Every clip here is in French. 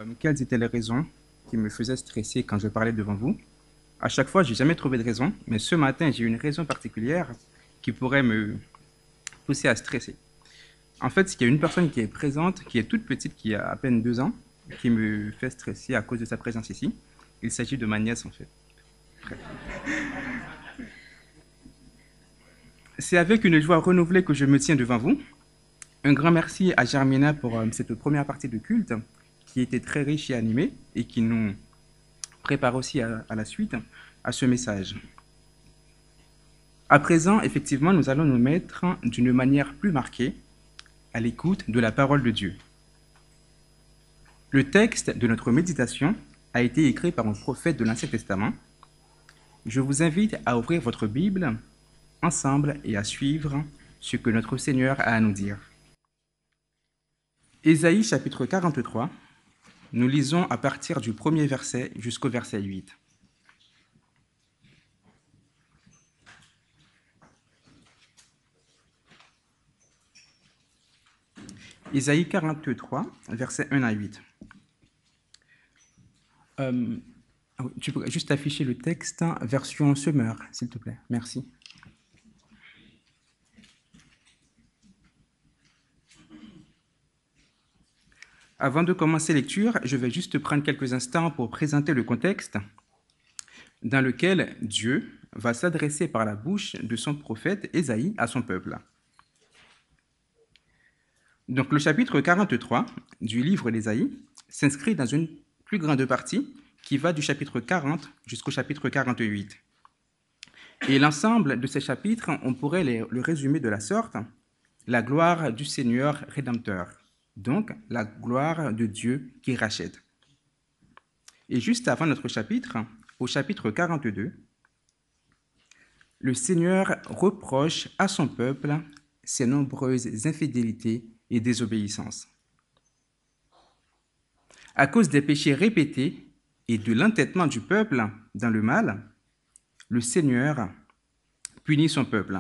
Quelles étaient les raisons qui me faisaient stresser quand je parlais devant vous? À chaque fois, j'ai jamais trouvé de raison, mais ce matin, j'ai une raison particulière qui pourrait me pousser à stresser. En fait, il y a une personne qui est présente, qui est toute petite, qui a à peine 2 ans, qui me fait stresser à cause de sa présence ici. Il s'agit de ma nièce, en fait. C'est avec une joie renouvelée que je me tiens devant vous. Un grand merci à Germina pour cette première partie de culte qui était très riche et animée et qui nous prépare aussi à la suite à ce message. À présent, effectivement, nous allons nous mettre d'une manière plus marquée à l'écoute de la parole de Dieu. Le texte de notre méditation a été écrit par un prophète de l'Ancien Testament. Je vous invite à ouvrir votre Bible ensemble et à suivre ce que notre Seigneur a à nous dire. Ésaïe chapitre 43, nous lisons à partir du premier verset jusqu'au verset 8. Ésaïe 43, versets 1 à 8. Tu peux juste afficher le texte, version Semeur, s'il te plaît. Merci. Avant de commencer lecture, je vais juste prendre quelques instants pour présenter le contexte dans lequel Dieu va s'adresser par la bouche de son prophète Ésaïe à son peuple. Donc le chapitre 43 du livre d'Ésaïe s'inscrit dans une plus grande partie qui va du chapitre 40 jusqu'au chapitre 48. Et l'ensemble de ces chapitres, on pourrait le résumer de la sorte: la gloire du Seigneur Rédempteur, donc la gloire de Dieu qui rachète. Et juste avant notre chapitre, au chapitre 42, le Seigneur reproche à son peuple ses nombreuses infidélités et désobéissances. À cause des péchés répétés et de l'entêtement du peuple dans le mal, le Seigneur punit son peuple.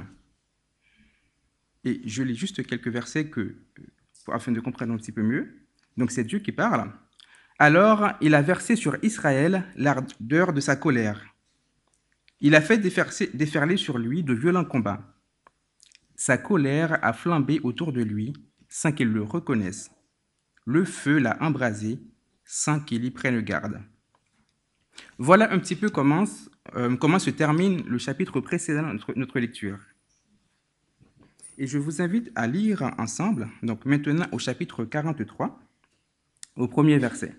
Et je lis juste quelques versets afin de comprendre un petit peu mieux. Donc c'est Dieu qui parle. Alors il a versé sur Israël l'ardeur de sa colère. Il a fait déferler sur lui de violents combats. Sa colère a flambé autour de lui sans qu'il le reconnaisse. Le feu l'a embrasé sans qu'il y prenne garde. Voilà un petit peu comment se termine le chapitre précédent de notre lecture. Et je vous invite à lire ensemble, donc maintenant au chapitre 43, au premier verset.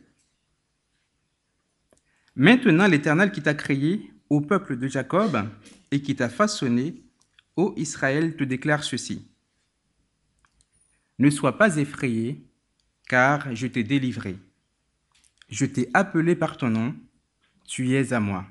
Maintenant l'Éternel qui t'a créé, ô peuple de Jacob, et qui t'a façonné, ô Israël, te déclare ceci. Ne sois pas effrayé, car je t'ai délivré. Je t'ai appelé par ton nom, tu es à moi.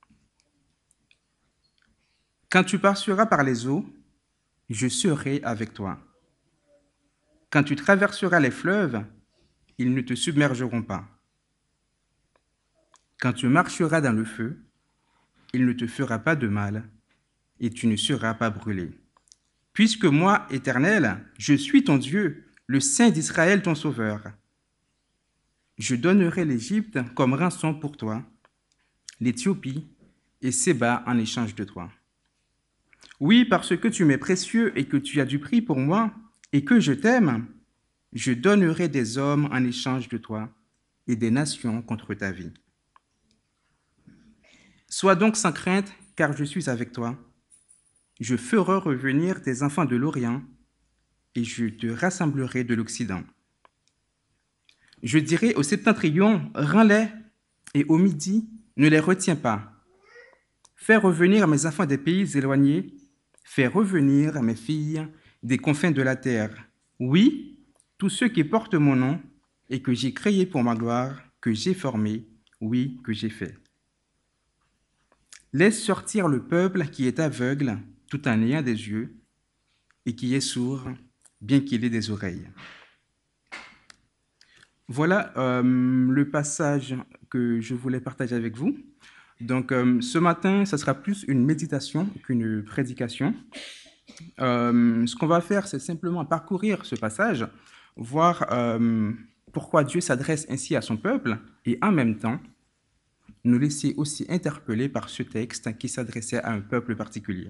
Quand tu passeras par les eaux, je serai avec toi. Quand tu traverseras les fleuves, ils ne te submergeront pas. Quand tu marcheras dans le feu, il ne te fera pas de mal, et tu ne seras pas brûlé. Puisque moi, Éternel, je suis ton Dieu, le Saint d'Israël, ton Sauveur. Je donnerai l'Égypte comme rançon pour toi, l'Éthiopie et Séba en échange de toi. Oui, parce que tu m'es précieux et que tu as du prix pour moi, et que je t'aime, je donnerai des hommes en échange de toi et des nations contre ta vie. Sois donc sans crainte, car je suis avec toi. Je ferai revenir tes enfants de l'Orient et je te rassemblerai de l'Occident. Je dirai au septentrion, rends-les, et au midi, ne les retiens pas. Fais revenir mes enfants des pays éloignés, fais revenir mes filles des confins de la terre. Oui, tous ceux qui portent mon nom et que j'ai créés pour ma gloire, que j'ai formé, oui, que j'ai fait. Laisse sortir le peuple qui est aveugle, tout en ayant des yeux, et qui est sourd, bien qu'il ait des oreilles. Voilà le passage que je voulais partager avec vous. Donc, ce matin, ça sera plus une méditation qu'une prédication. Ce qu'on va faire, c'est simplement parcourir ce passage, voir pourquoi Dieu s'adresse ainsi à son peuple et en même temps nous laisser aussi interpeller par ce texte qui s'adressait à un peuple particulier.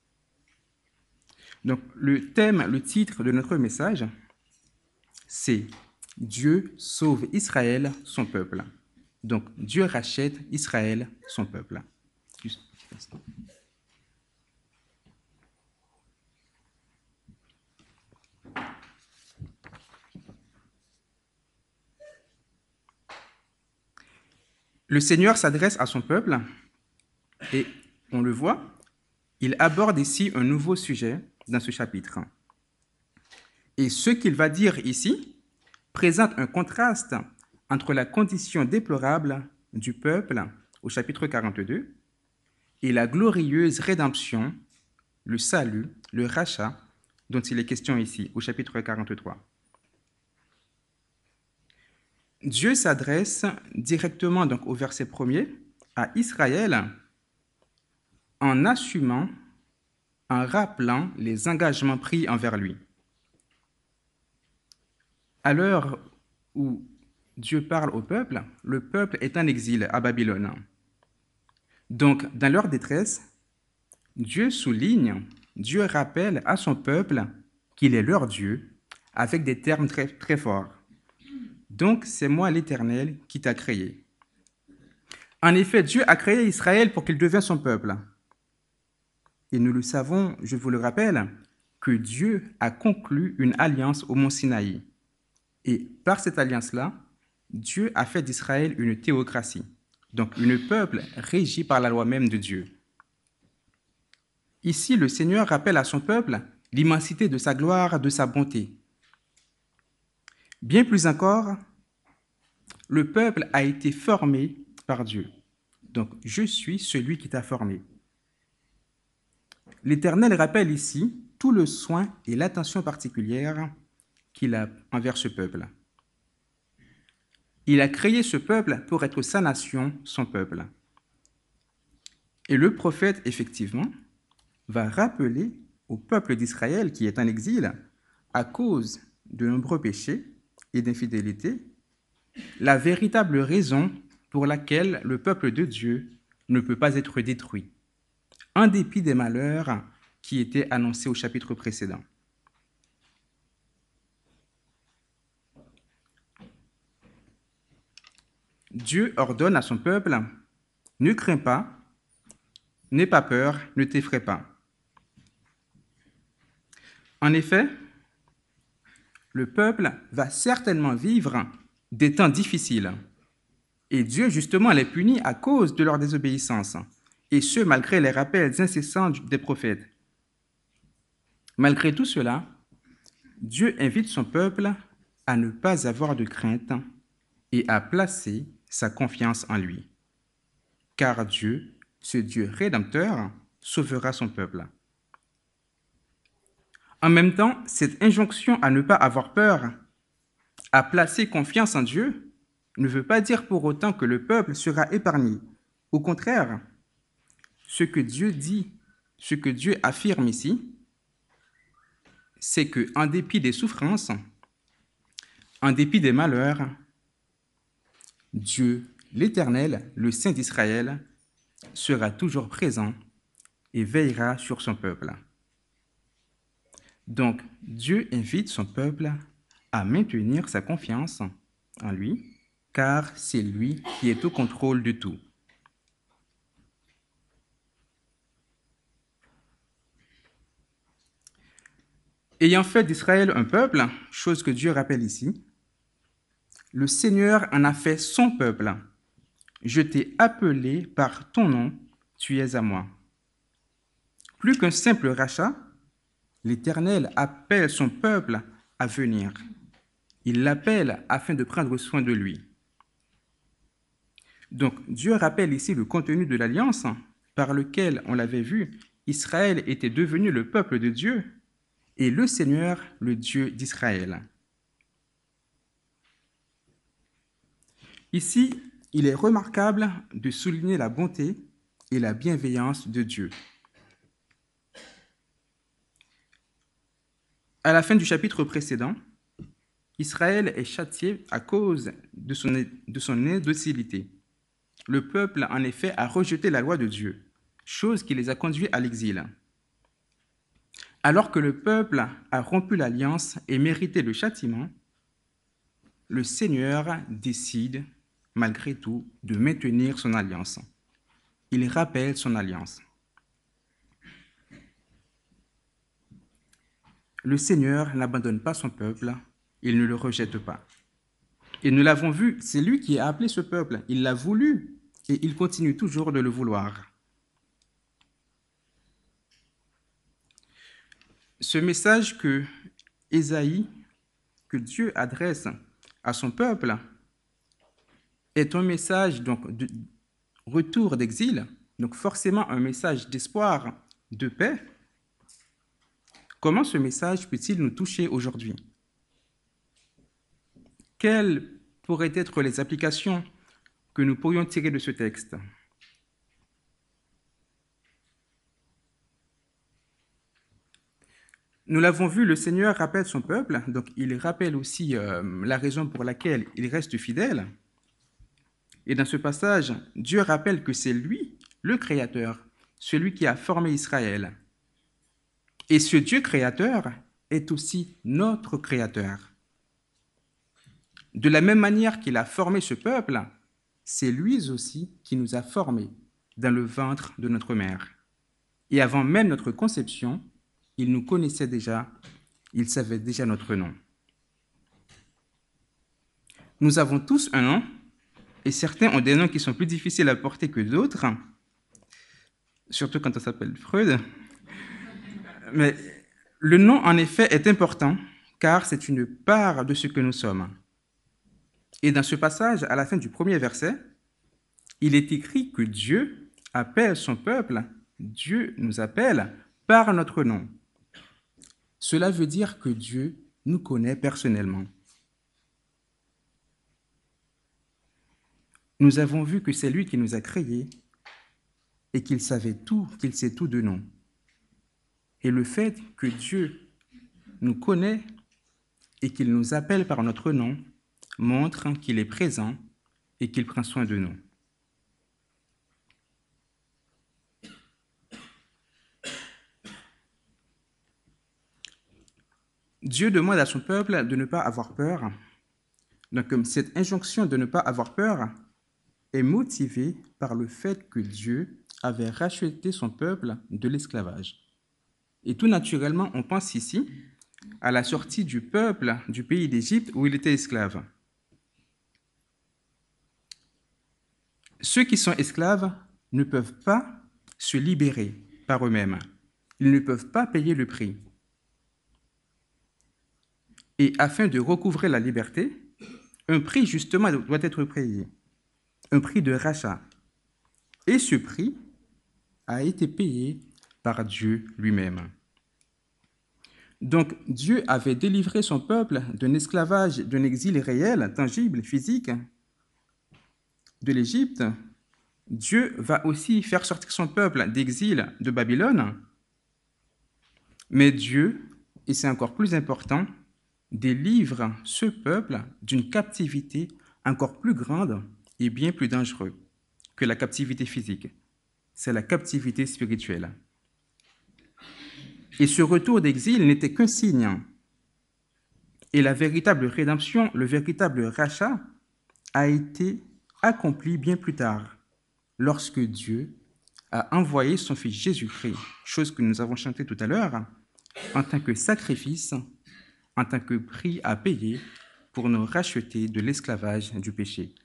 Donc le thème, le titre de notre message, c'est « Dieu sauve Israël, son peuple ». Donc Dieu rachète Israël, son peuple. Juste un petit instant. Le Seigneur s'adresse à son peuple et on le voit, il aborde ici un nouveau sujet dans ce chapitre. Et ce qu'il va dire ici présente un contraste entre la condition déplorable du peuple au chapitre 42 et la glorieuse rédemption, le salut, le rachat dont il est question ici au chapitre 43. Dieu s'adresse directement donc au verset 1er à Israël en assumant, en rappelant les engagements pris envers lui. À l'heure où Dieu parle au peuple, le peuple est en exil à Babylone. Donc, dans leur détresse, Dieu souligne, Dieu rappelle à son peuple qu'il est leur Dieu avec des termes très, très forts. Donc, c'est moi l'Éternel qui t'a créé. En effet, Dieu a créé Israël pour qu'il devienne son peuple. Et nous le savons, je vous le rappelle, que Dieu a conclu une alliance au mont Sinaï. Et par cette alliance-là, Dieu a fait d'Israël une théocratie, donc un peuple régi par la loi même de Dieu. Ici, le Seigneur rappelle à son peuple l'immensité de sa gloire, de sa bonté. Bien plus encore, le peuple a été formé par Dieu. Donc, je suis celui qui t'a formé. L'Éternel rappelle ici tout le soin et l'attention particulière qu'il a envers ce peuple. Il a créé ce peuple pour être sa nation, son peuple. Et le prophète, effectivement, va rappeler au peuple d'Israël qui est en exil, à cause de nombreux péchés et d'infidélité, la véritable raison pour laquelle le peuple de Dieu ne peut pas être détruit, en dépit des malheurs qui étaient annoncés au chapitre précédent. Dieu ordonne à son peuple, « Ne crains pas, n'aie pas peur, ne t'effraie pas. » En effet, le peuple va certainement vivre des temps difficiles. Et Dieu, justement, les punit à cause de leur désobéissance, et ce, malgré les rappels incessants des prophètes. Malgré tout cela, Dieu invite son peuple à ne pas avoir de crainte et à placer sa confiance en lui. Car Dieu, ce Dieu rédempteur, sauvera son peuple. En même temps, cette injonction à ne pas avoir peur, à placer confiance en Dieu, ne veut pas dire pour autant que le peuple sera épargné. Au contraire, ce que Dieu dit, ce que Dieu affirme ici, c'est qu'en dépit des souffrances, en dépit des malheurs, Dieu, l'Éternel, le Saint d'Israël, sera toujours présent et veillera sur son peuple. Donc, Dieu invite son peuple à maintenir sa confiance en lui, car c'est lui qui est au contrôle de tout. Ayant fait d'Israël un peuple, chose que Dieu rappelle ici, le Seigneur en a fait son peuple. Je t'ai appelé par ton nom, tu es à moi. Plus qu'un simple rachat, l'Éternel appelle son peuple à venir. Il l'appelle afin de prendre soin de lui. Donc, Dieu rappelle ici le contenu de l'alliance par lequel, on l'avait vu, Israël était devenu le peuple de Dieu et le Seigneur, le Dieu d'Israël. Ici, il est remarquable de souligner la bonté et la bienveillance de Dieu. À la fin du chapitre précédent, Israël est châtié à cause de son indocilité. Le peuple, en effet, a rejeté la loi de Dieu, chose qui les a conduits à l'exil. Alors que le peuple a rompu l'alliance et mérité le châtiment, le Seigneur décide, malgré tout, de maintenir son alliance. Il rappelle son alliance. Le Seigneur n'abandonne pas son peuple, il ne le rejette pas. Et nous l'avons vu, c'est lui qui a appelé ce peuple, il l'a voulu et il continue toujours de le vouloir. Ce message que Ésaïe, que Dieu adresse à son peuple, est un message donc de retour d'exil, donc forcément un message d'espoir, de paix. Comment ce message peut-il nous toucher aujourd'hui? Quelles pourraient être les applications que nous pourrions tirer de ce texte? Nous l'avons vu, le Seigneur rappelle son peuple, donc il rappelle aussi la raison pour laquelle il reste fidèle. Et dans ce passage, Dieu rappelle que c'est lui, le Créateur, celui qui a formé Israël. Et ce Dieu créateur est aussi notre Créateur. De la même manière qu'il a formé ce peuple, c'est lui aussi qui nous a formés dans le ventre de notre mère. Et avant même notre conception, il nous connaissait déjà, il savait déjà notre nom. Nous avons tous un nom, et certains ont des noms qui sont plus difficiles à porter que d'autres, surtout quand on s'appelle Freud. Mais le nom, en effet, est important, car c'est une part de ce que nous sommes. Et dans ce passage, à la fin du premier verset, il est écrit que Dieu appelle son peuple, Dieu nous appelle par notre nom. Cela veut dire que Dieu nous connaît personnellement. Nous avons vu que c'est lui qui nous a créés et qu'il savait tout, qu'il sait tout de nous. Et le fait que Dieu nous connaît et qu'il nous appelle par notre nom montre qu'il est présent et qu'il prend soin de nous. Dieu demande à son peuple de ne pas avoir peur. Donc, cette injonction de ne pas avoir peur est motivée par le fait que Dieu avait racheté son peuple de l'esclavage. Et tout naturellement, on pense ici à la sortie du peuple du pays d'Égypte où il était esclave. Ceux qui sont esclaves ne peuvent pas se libérer par eux-mêmes. Ils ne peuvent pas payer le prix. Et afin de recouvrer la liberté, un prix justement doit être payé, un prix de rachat. Et ce prix a été payé par Dieu lui-même. Donc Dieu avait délivré son peuple d'un esclavage, d'un exil réel, tangible, physique, de l'Égypte. Dieu va aussi faire sortir son peuple d'exil de Babylone. Mais Dieu, et c'est encore plus important, délivre ce peuple d'une captivité encore plus grande et bien plus dangereuse que la captivité physique. C'est la captivité spirituelle. Et ce retour d'exil n'était qu'un signe. Et la véritable rédemption, le véritable rachat a été accompli bien plus tard, lorsque Dieu a envoyé son Fils Jésus-Christ, chose que nous avons chantée tout à l'heure, en tant que sacrifice, en tant que prix à payer pour nous racheter de l'esclavage du péché.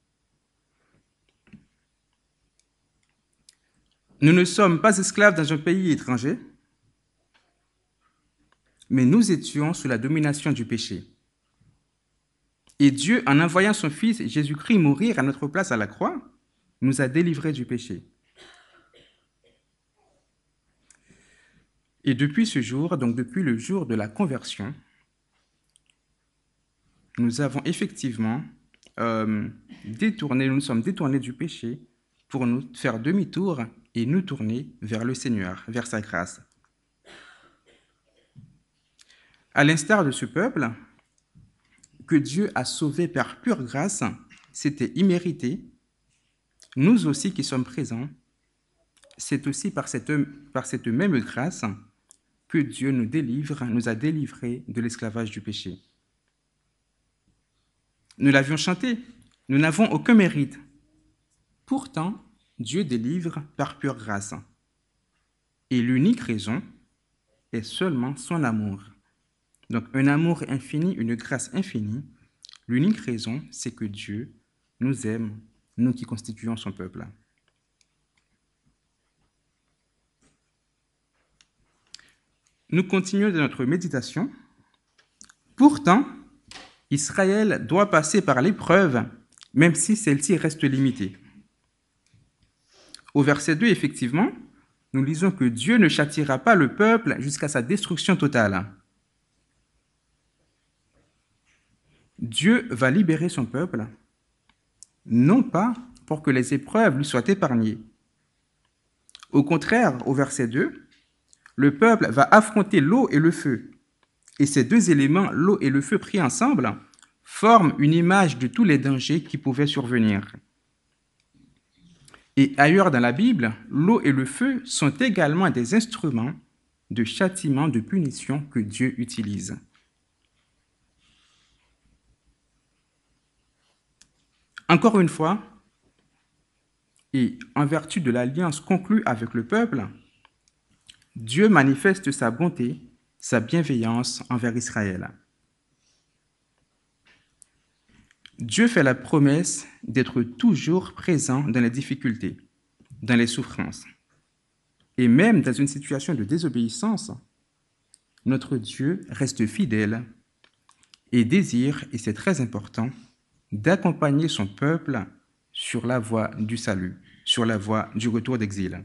Nous ne sommes pas esclaves dans un pays étranger, mais nous étions sous la domination du péché. Et Dieu, en envoyant son Fils Jésus-Christ mourir à notre place à la croix, nous a délivrés du péché. Et depuis ce jour, donc depuis le jour de la conversion, nous avons effectivement nous sommes détournés du péché pour nous faire demi-tour et nous tourner vers le Seigneur, vers sa grâce. À l'instar de ce peuple, que Dieu a sauvé par pure grâce, c'était immérité, nous aussi qui sommes présents, c'est aussi par cette même grâce que Dieu nous a délivrés de l'esclavage du péché. Nous l'avions chanté, nous n'avons aucun mérite. Pourtant, Dieu délivre par pure grâce. Et l'unique raison est seulement son amour. Donc un amour infini, une grâce infinie. L'unique raison, c'est que Dieu nous aime, nous qui constituons son peuple. Nous continuons de notre méditation. Pourtant, Israël doit passer par l'épreuve, même si celle-ci reste limitée. Au verset 2, effectivement, nous lisons que Dieu ne châtiera pas le peuple jusqu'à sa destruction totale. Dieu va libérer son peuple, non pas pour que les épreuves lui soient épargnées. Au contraire, au verset 2, le peuple va affronter l'eau et le feu. Et ces deux éléments, l'eau et le feu pris ensemble, forment une image de tous les dangers qui pouvaient survenir. Et ailleurs dans la Bible, l'eau et le feu sont également des instruments de châtiment, de punition que Dieu utilise. Encore une fois, et en vertu de l'alliance conclue avec le peuple, Dieu manifeste sa bonté, sa bienveillance envers Israël. Dieu fait la promesse d'être toujours présent dans les difficultés, dans les souffrances. Et même dans une situation de désobéissance, notre Dieu reste fidèle et désire, et c'est très important, d'accompagner son peuple sur la voie du salut, sur la voie du retour d'exil.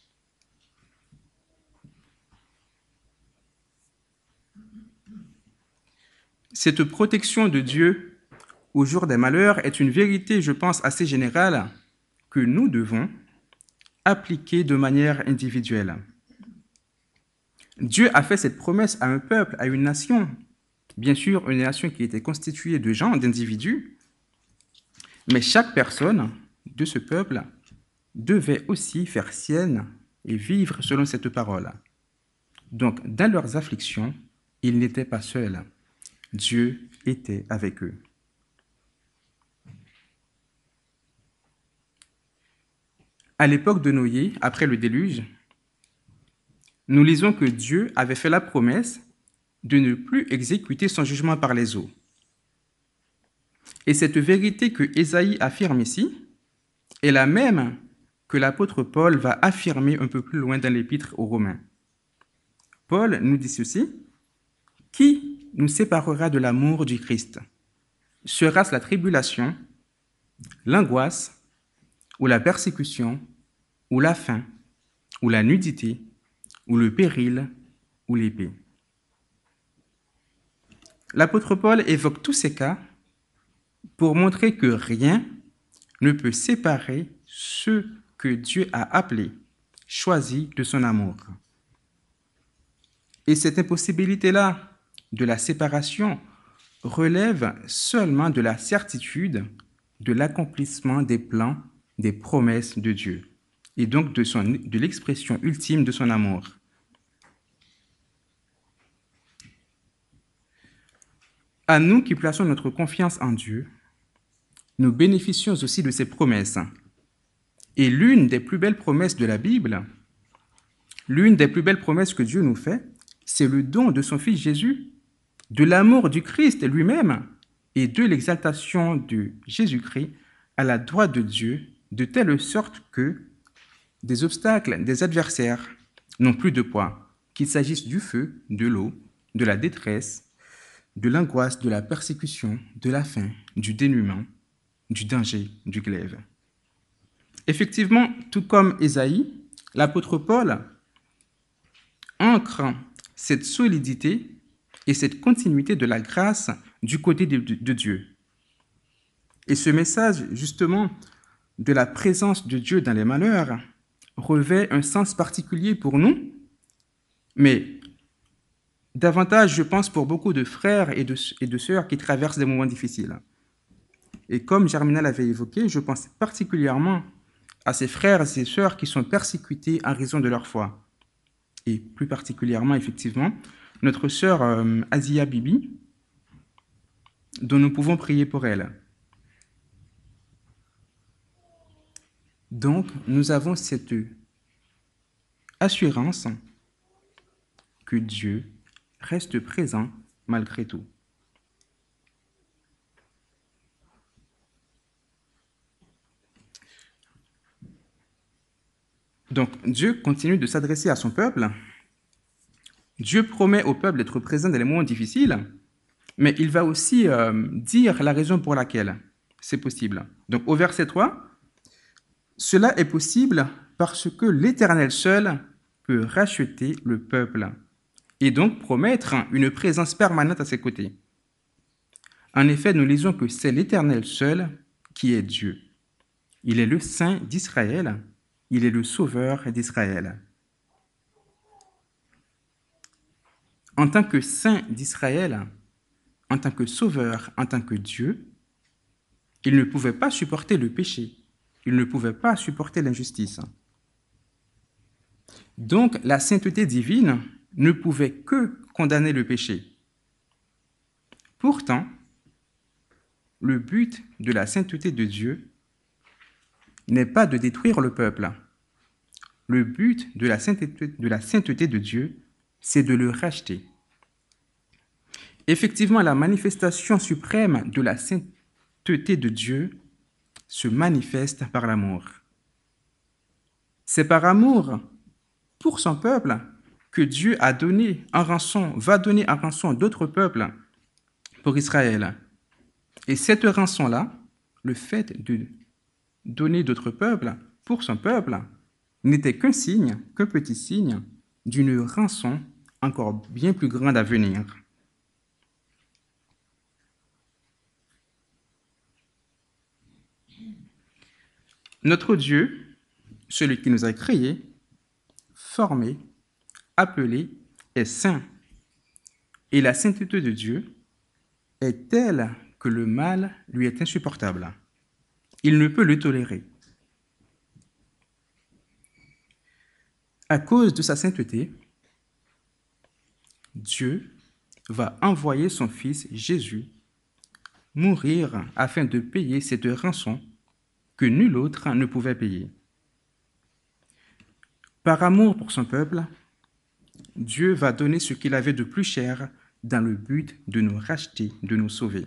Cette protection de Dieu au jour des malheurs est une vérité, je pense, assez générale que nous devons appliquer de manière individuelle. Dieu a fait cette promesse à un peuple, à une nation, bien sûr une nation qui était constituée de gens, d'individus, mais chaque personne de ce peuple devait aussi faire sienne et vivre selon cette parole. Donc, dans leurs afflictions, ils n'étaient pas seuls. Dieu était avec eux. À l'époque de Noé, après le déluge, nous lisons que Dieu avait fait la promesse de ne plus exécuter son jugement par les eaux. Et cette vérité que Ésaïe affirme ici est la même que l'apôtre Paul va affirmer un peu plus loin dans l'épître aux Romains. Paul nous dit ceci: « Qui nous séparera de l'amour du Christ? Sera-ce la tribulation, l'angoisse, ou la persécution, ou la faim, ou la nudité, ou le péril, ou l'épée ?» L'apôtre Paul évoque tous ces cas pour montrer que rien ne peut séparer ceux que Dieu a appelés, choisis de son amour. Et cette impossibilité-là de la séparation relève seulement de la certitude de l'accomplissement des plans, des promesses de Dieu, et donc de l'expression ultime de son amour. À nous qui plaçons notre confiance en Dieu, nous bénéficions aussi de ses promesses. Et l'une des plus belles promesses de la Bible, l'une des plus belles promesses que Dieu nous fait, c'est le don de son Fils Jésus, de l'amour du Christ lui-même et de l'exaltation de Jésus-Christ à la droite de Dieu, de telle sorte que des obstacles, des adversaires n'ont plus de poids, qu'il s'agisse du feu, de l'eau, de la détresse, de l'angoisse, de la persécution, de la faim, du dénuement, du danger, du glaive. Effectivement, tout comme Ésaïe, l'apôtre Paul ancre cette solidité et cette continuité de la grâce du côté de Dieu. Et ce message, justement, de la présence de Dieu dans les malheurs revêt un sens particulier pour nous, mais davantage, je pense, pour beaucoup de frères et de sœurs qui traversent des moments difficiles. Et comme Germinal l'avait évoqué, je pense particulièrement à ces frères et ces sœurs qui sont persécutés en raison de leur foi. Et plus particulièrement, effectivement, notre sœur Asia Bibi, dont nous pouvons prier pour elle. Donc, nous avons cette assurance que Dieu reste présent malgré tout. Donc, Dieu continue de s'adresser à son peuple. Dieu promet au peuple d'être présent dans les moments difficiles, mais il va aussi dire la raison pour laquelle c'est possible. Donc, au verset 3, cela est possible parce que l'Éternel seul peut racheter le peuple et donc promettre une présence permanente à ses côtés. En effet, nous lisons que c'est l'Éternel seul qui est Dieu. Il est le Saint d'Israël, il est le Sauveur d'Israël. En tant que Saint d'Israël, en tant que Sauveur, en tant que Dieu, il ne pouvait pas supporter le péché, il ne pouvait pas supporter l'injustice. Donc, la sainteté divine ne pouvait que condamner le péché. Pourtant, le but de la sainteté de Dieu n'est pas de détruire le peuple. Le but de la sainteté de Dieu, c'est de le racheter. Effectivement, la manifestation suprême de la sainteté de Dieu se manifeste par l'amour. C'est par amour pour son peuple que Dieu va donner en rançon d'autres peuples pour Israël. Et cette rançon-là, le fait de donner d'autres peuples pour son peuple, n'était qu'un petit signe d'une rançon encore bien plus grande à venir. Notre Dieu, celui qui nous a créés, formés, appelés, est saint. Et la sainteté de Dieu est telle que le mal lui est insupportable. Il ne peut le tolérer. À cause de sa sainteté, Dieu va envoyer son Fils Jésus mourir afin de payer cette rançon que nul autre ne pouvait payer. Par amour pour son peuple, Dieu va donner ce qu'il avait de plus cher dans le but de nous racheter, de nous sauver.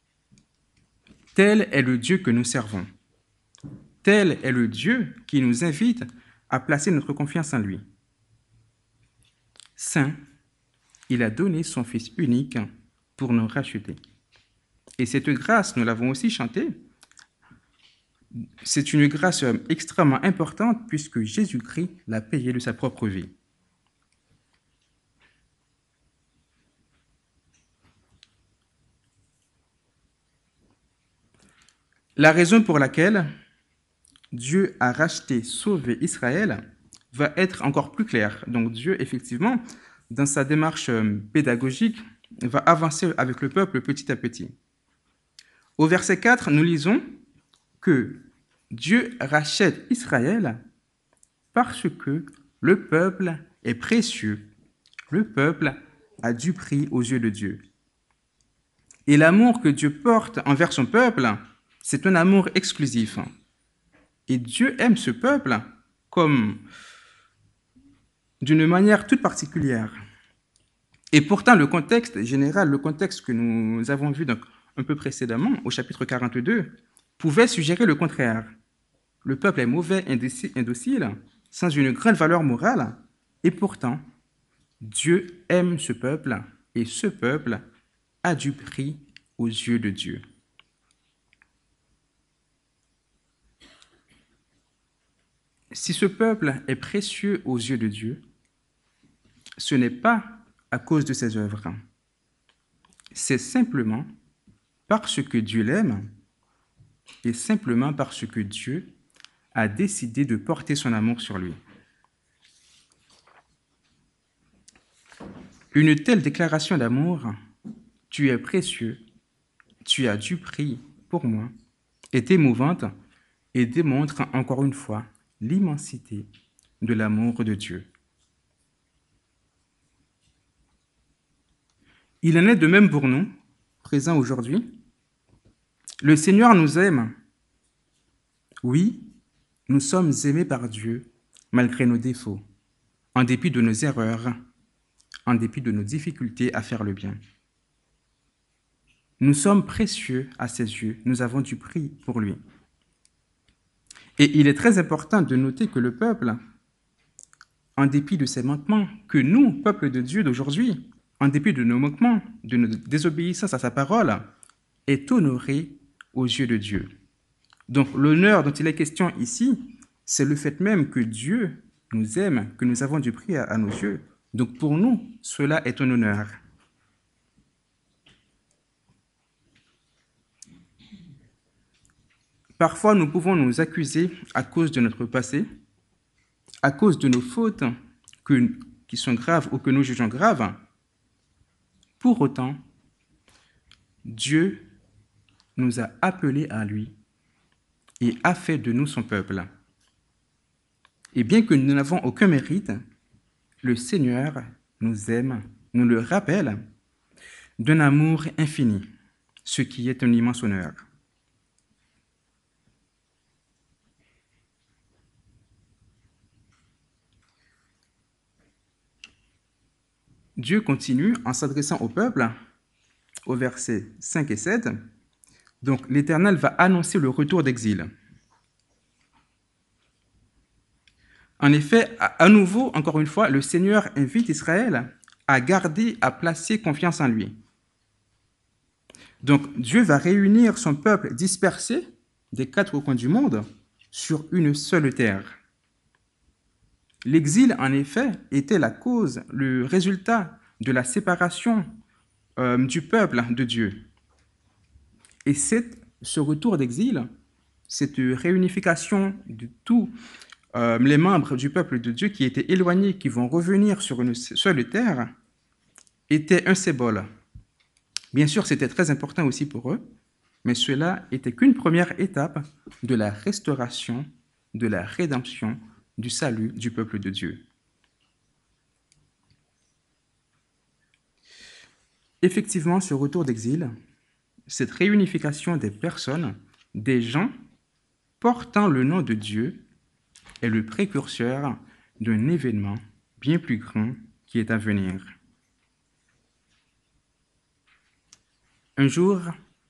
Tel est le Dieu que nous servons. Tel est le Dieu qui nous invite à placer notre confiance en lui. Saint, il a donné son Fils unique pour nous racheter. Et cette grâce, nous l'avons aussi chantée, c'est une grâce extrêmement importante puisque Jésus-Christ l'a payé de sa propre vie. La raison pour laquelle Dieu a racheté, sauvé Israël va être encore plus claire. Donc Dieu, effectivement, dans sa démarche pédagogique, va avancer avec le peuple petit à petit. Au verset 4, nous lisons que Dieu rachète Israël parce que le peuple est précieux. Le peuple a du prix aux yeux de Dieu. Et l'amour que Dieu porte envers son peuple, c'est un amour exclusif. Et Dieu aime ce peuple comme d'une manière toute particulière. Et pourtant, le contexte général, le contexte que nous avons vu donc un peu précédemment, au chapitre 42, pouvait suggérer le contraire. Le peuple est mauvais, indocile, sans une grande valeur morale, et pourtant, Dieu aime ce peuple, et ce peuple a du prix aux yeux de Dieu. Si ce peuple est précieux aux yeux de Dieu, ce n'est pas à cause de ses œuvres. C'est simplement parce que Dieu l'aime et simplement parce que Dieu a décidé de porter son amour sur lui. Une telle déclaration d'amour, tu es précieux, tu as du prix pour moi, est émouvante et démontre encore une fois l'immensité de l'amour de Dieu. Il en est de même pour nous, présents aujourd'hui. Le Seigneur nous aime. Oui, nous sommes aimés par Dieu malgré nos défauts, en dépit de nos erreurs, en dépit de nos difficultés à faire le bien. Nous sommes précieux à ses yeux, nous avons du prix pour lui. Et il est très important de noter que le peuple, en dépit de ses manquements, que nous, peuple de Dieu d'aujourd'hui, en dépit de nos manquements, de notre désobéissance à sa parole, est honoré aux yeux de Dieu. Donc l'honneur dont il est question ici, c'est le fait même que Dieu nous aime, que nous avons du prix à nos yeux. Donc pour nous, cela est un honneur. Parfois, nous pouvons nous accuser à cause de notre passé, à cause de nos fautes qui sont graves ou que nous jugeons graves. Pour autant, Dieu nous a appelés à lui et a fait de nous son peuple. Et bien que nous n'avons aucun mérite, le Seigneur nous aime, nous le rappelle, d'un amour infini, ce qui est un immense honneur. Dieu continue en s'adressant au peuple, au versets 5 et 7. Donc l'Éternel va annoncer le retour d'exil. En effet, à nouveau, encore une fois, le Seigneur invite Israël à garder, à placer confiance en lui. Donc Dieu va réunir son peuple dispersé des quatre coins du monde sur une seule terre. L'exil, en effet, était la cause, le résultat de la séparation du peuple de Dieu. Et ce retour d'exil, cette réunification de tous les membres du peuple de Dieu qui étaient éloignés, qui vont revenir sur une seule terre, était un symbole. Bien sûr, c'était très important aussi pour eux, mais cela était qu'une première étape de la restauration, de la rédemption, du salut du peuple de Dieu. Effectivement, ce retour d'exil, cette réunification des personnes, des gens portant le nom de Dieu, est le précurseur d'un événement bien plus grand qui est à venir. Un jour,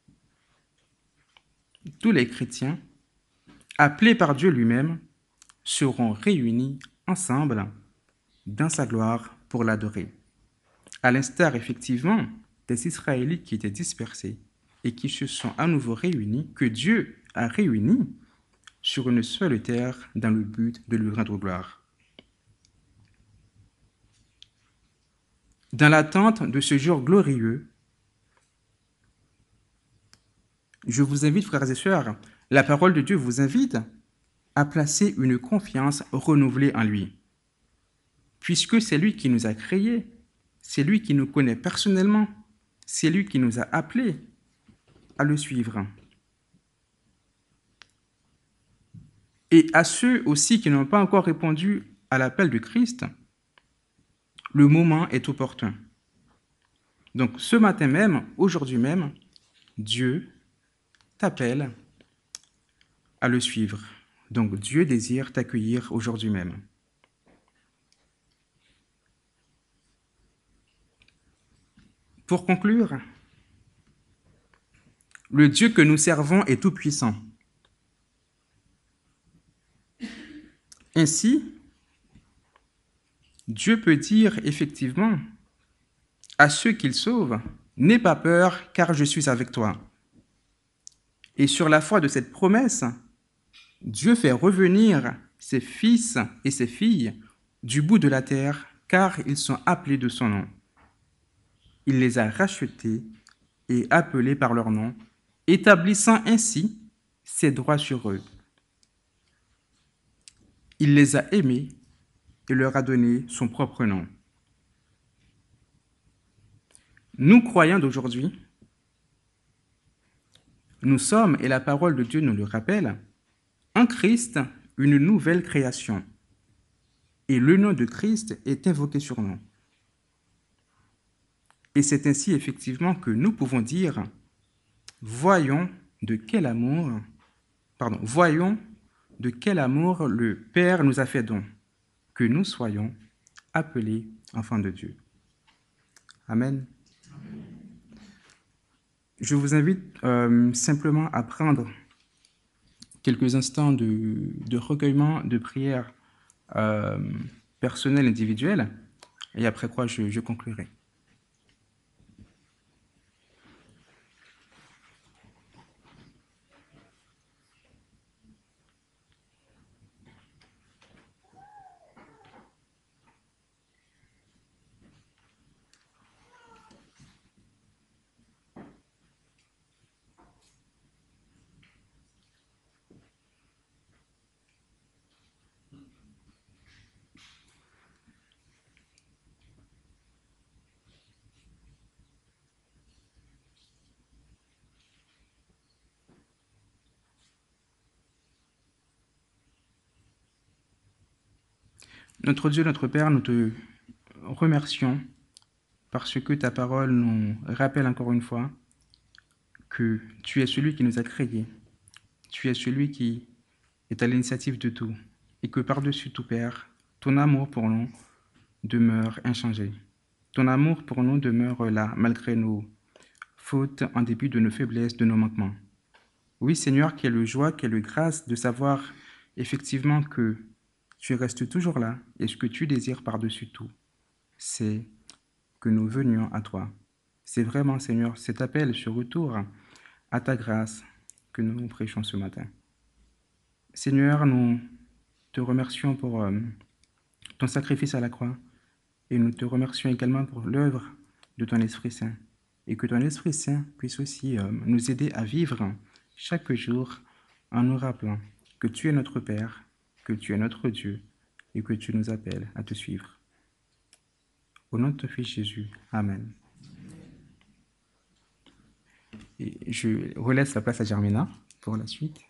tous les chrétiens, appelés par Dieu lui-même, seront réunis ensemble dans sa gloire pour l'adorer. À l'instar, effectivement, des Israélites qui étaient dispersés et qui se sont à nouveau réunis, que Dieu a réunis sur une seule terre dans le but de lui rendre gloire. Dans l'attente de ce jour glorieux, je vous invite, frères et sœurs, la parole de Dieu vous invite à placer une confiance renouvelée en lui. Puisque c'est lui qui nous a créés, c'est lui qui nous connaît personnellement, c'est lui qui nous a appelés à le suivre. Et à ceux aussi qui n'ont pas encore répondu à l'appel de Christ, le moment est opportun. Donc ce matin même, aujourd'hui même, Dieu t'appelle à le suivre. Donc Dieu désire t'accueillir aujourd'hui même. Pour conclure, le Dieu que nous servons est tout-puissant. Ainsi, Dieu peut dire effectivement à ceux qu'il sauve, « N'aie pas peur, car je suis avec toi. » Et sur la foi de cette promesse, Dieu fait revenir ses fils et ses filles du bout de la terre, car ils sont appelés de son nom. Il les a rachetés et appelés par leur nom, établissant ainsi ses droits sur eux. Il les a aimés et leur a donné son propre nom. nous croyants d'aujourd'hui, nous sommes, et la parole de Dieu nous le rappelle, en Christ, une nouvelle création. Et le nom de Christ est invoqué sur nous. Et c'est ainsi effectivement que nous pouvons dire, voyons de quel amour le Père nous a fait don, que nous soyons appelés enfants de Dieu. Amen. Je vous invite simplement à prendre quelques instants de recueillement, de prière personnelle, individuelle, et après quoi je conclurai. Notre Dieu, notre Père, nous te remercions parce que ta parole nous rappelle encore une fois que tu es celui qui nous a créés, tu es celui qui est à l'initiative de tout, et que par-dessus tout, Père, ton amour pour nous demeure inchangé. Ton amour pour nous demeure là, malgré nos fautes, en dépit de nos faiblesses, de nos manquements. Oui, Seigneur, quelle joie, quelle grâce de savoir effectivement que tu restes toujours là, et ce que tu désires par-dessus tout, c'est que nous venions à toi. C'est vraiment, Seigneur, cet appel, ce retour à ta grâce que nous prêchons ce matin. Seigneur, nous te remercions pour ton sacrifice à la croix et nous te remercions également pour l'œuvre de ton Esprit Saint et que ton Esprit Saint puisse aussi nous aider à vivre chaque jour en nous rappelant que tu es notre Père, que tu es notre Dieu et que tu nous appelles à te suivre. Au nom de ton Fils Jésus, Amen. Et je relaisse la place à Germina pour la suite.